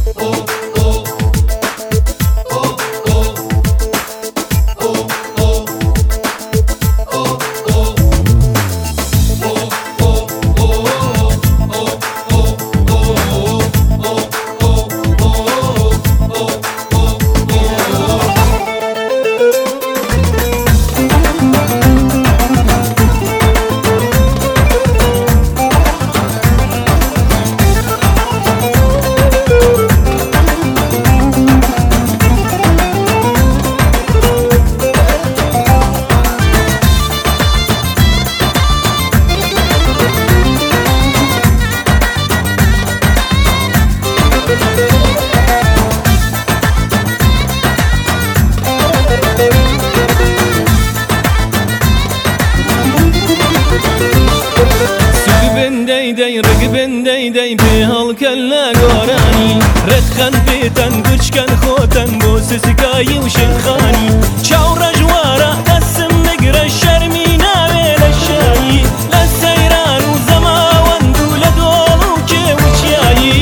دەی ڕگبن دەی پێ هەڵکەلە گۆرانی ڕێتخەن پێتەن گوچکەن خۆتەن بۆ سزگایی و شێخانی چاو ڕەژوارە دەسم نەگرە شەرمی ناوێ لە شایی لە سەیران و زەماوەند و لە دۆڵ و کێوچایی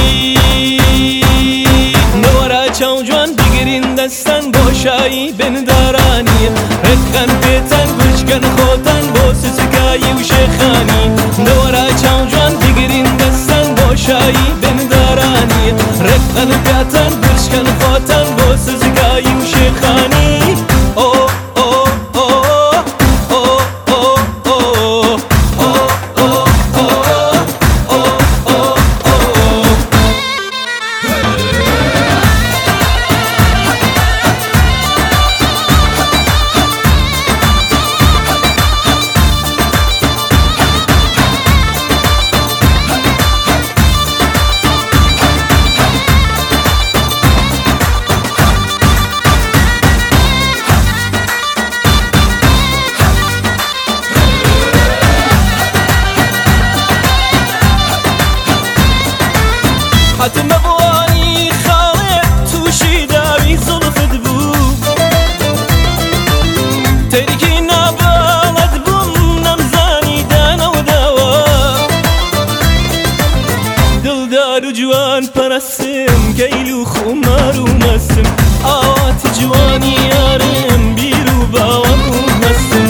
نۆرە چاو جوان بگرین دەستەن بۆ شایی بندارانی ڕێتخەن پێتەن گوچکەن خۆتەن بۆ سزگایی و شێخانی نۆرە چاو جوان بگرین دەستەن بۆ شایی بندارانی ڕێتخەن پێتەن گوچکەن خۆتەن بۆ سزگایی و شێخانی حتمە بۆنی خاڵێ تووشی داوی زڵفت بوو تەریکی نابەڵەت بووم نەمزانی دانە و داوە دڵدار و جوان پەرەستم کەیل و خومار و مەستم ئاوات جوانی یارم بیر و باوەڕ و مەستم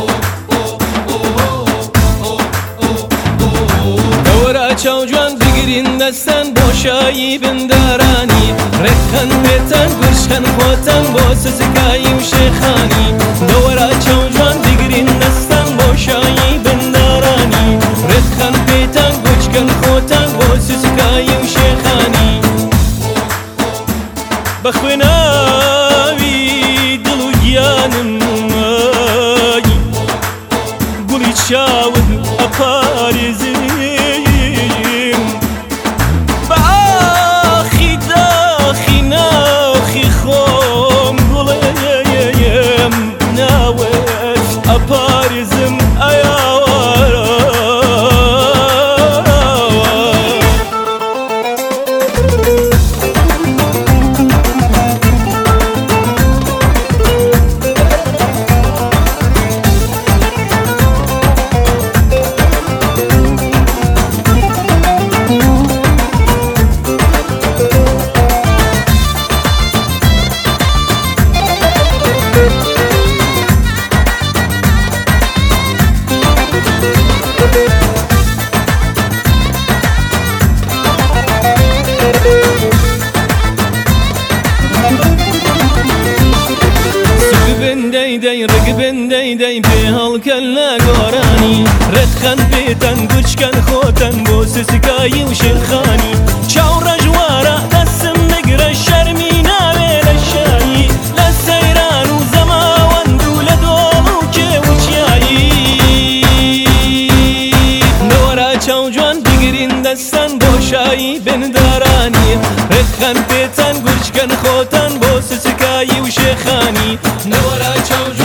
دەوەرە چاو جوان بگرین دەستەن بۆ شایی بندارانی ڕێتخەن پێتەن گوچکەن خۆتەن بۆ سزگایی و شێخانی دەوەرە چاو جوان بگرین دەستەن بۆ شایی بندارانی ڕێتخەن پێتەن گوچکەن خۆتەن بۆ سزگایی و شێخانی بە خوێناوی دڵ و گیانم گوڵی چاوت ئەپارێزم دەی ڕگبن دەی پێ هەڵکەلە گۆرانی ڕێتخەن پێتەن گوچکەن خۆتەن بۆ سزگایی و شێخانی چاو ڕەژوارە دەسم نەگرە شەرمی ناوێ لە شایی لە سەیران و زەماوەند و لە دۆڵ و کێوچایی نۆرە چاو جوان بگرین دەستەن بۆ شایی بندارانی ڕێتخەن پێتەن گوچکەن خۆتەن بۆ سزگایی و شێخانی نۆرە چاو